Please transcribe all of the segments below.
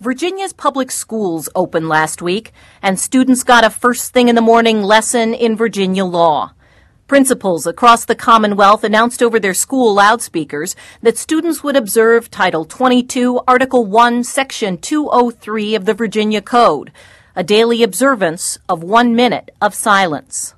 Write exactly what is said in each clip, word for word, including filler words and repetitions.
Virginia's public schools opened last week, and students got a first-thing-in-the-morning lesson in Virginia law. Principals across the Commonwealth announced over their school loudspeakers that students would observe Title twenty-two, Article one, Section two oh three of the Virginia Code, a daily observance of one minute of silence.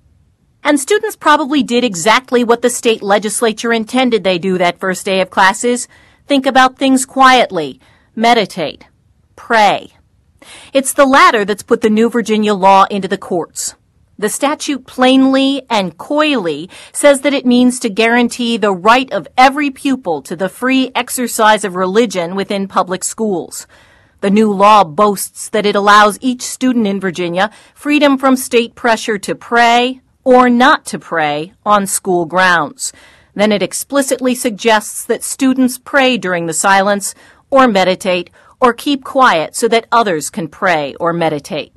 And students probably did exactly what the state legislature intended they do that first day of classes: think about things quietly, meditate, pray. It's the latter that's put the new Virginia law into the courts. The statute plainly and coyly says that it means to guarantee the right of every pupil to the free exercise of religion within public schools. The new law boasts that it allows each student in Virginia freedom from state pressure to pray or not to pray on school grounds. Then it explicitly suggests that students pray during the silence or meditate or keep quiet so that others can pray or meditate.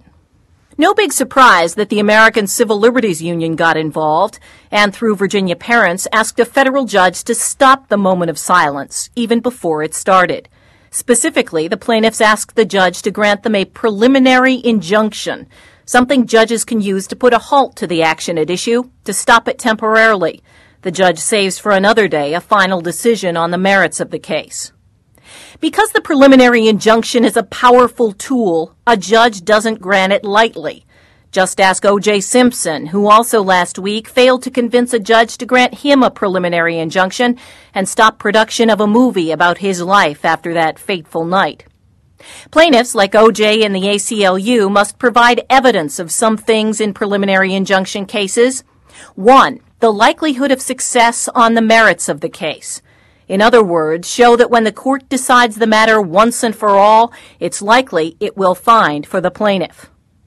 No big surprise that the American Civil Liberties Union got involved and, through Virginia parents, asked a federal judge to stop the moment of silence even before it started. Specifically, the plaintiffs asked the judge to grant them a preliminary injunction, something judges can use to put a halt to the action at issue, to stop it temporarily. The judge saves for another day a final decision on the merits of the case. Because the preliminary injunction is a powerful tool, a judge doesn't grant it lightly. Just ask O J Simpson, who also last week failed to convince a judge to grant him a preliminary injunction and stop production of a movie about his life after that fateful night. Plaintiffs, like O J and the A C L U, must provide evidence of some things in preliminary injunction cases. One, the likelihood of success on the merits of the case. In other words, show that when the court decides the matter once and for all, it's likely it will find for the plaintiff.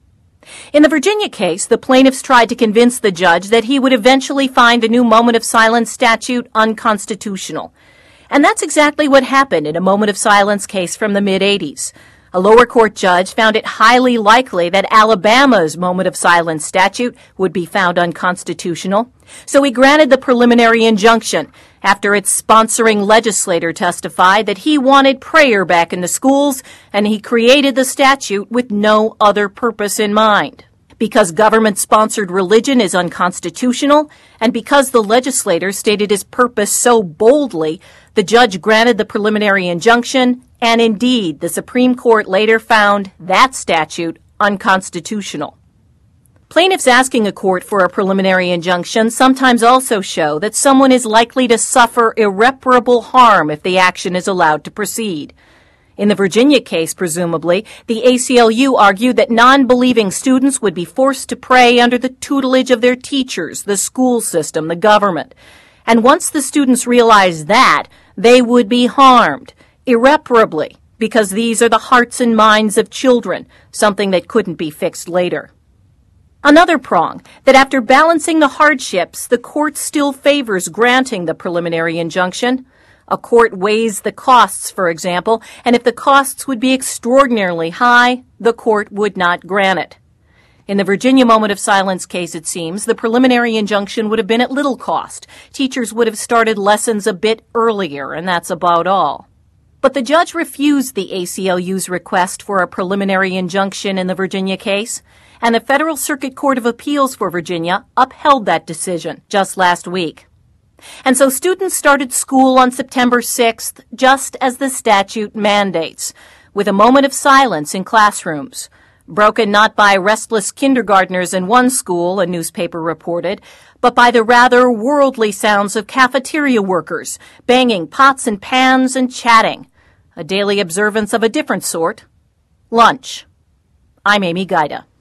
In the Virginia case, the plaintiffs tried to convince the judge that he would eventually find the new moment of silence statute unconstitutional. And that's exactly what happened in a moment of silence case from the mid-eighties. A lower court judge found it highly likely that Alabama's moment of silence statute would be found unconstitutional, so he granted the preliminary injunction after its sponsoring legislator testified that he wanted prayer back in the schools and he created the statute with no other purpose in mind. Because government-sponsored religion is unconstitutional, and because the legislator stated his purpose so boldly, the judge granted the preliminary injunction, and indeed, the Supreme Court later found that statute unconstitutional. Plaintiffs asking a court for a preliminary injunction sometimes also show that someone is likely to suffer irreparable harm if the action is allowed to proceed. In the Virginia case, presumably, the A C L U argued that non-believing students would be forced to pray under the tutelage of their teachers, the school system, the government. And once the students realized that, they would be harmed irreparably, because these are the hearts and minds of children, something that couldn't be fixed later. Another prong, that after balancing the hardships, the court still favors granting the preliminary injunction. A court weighs the costs, for example, and if the costs would be extraordinarily high, the court would not grant it. In the Virginia moment of silence case, it seems, the preliminary injunction would have been at little cost. Teachers would have started lessons a bit earlier, and that's about all. But the judge refused the A C L U's request for a preliminary injunction in the Virginia case, and the Federal Circuit Court of Appeals for Virginia upheld that decision just last week. And so students started school on September sixth, just as the statute mandates, with a moment of silence in classrooms, broken not by restless kindergartners in one school, a newspaper reported, but by the rather worldly sounds of cafeteria workers, banging pots and pans and chatting, a daily observance of a different sort, lunch. I'm Amy Guida.